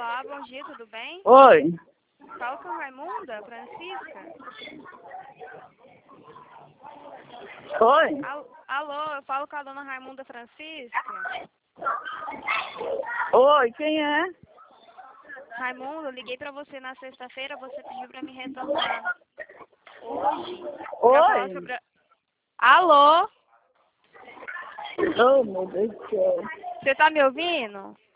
Olá, bom dia, tudo bem? Oi. Falo com a Raimunda, Francisca. Oi. Alô, eu falo com a dona Raimunda Francisca. Oi, quem é? Raimunda, eu liguei pra você na sexta-feira, você pediu pra me retornar hoje. Pra falar Oi. sobre Alô? Oh, meu Deus do céu. Você tá me ouvindo?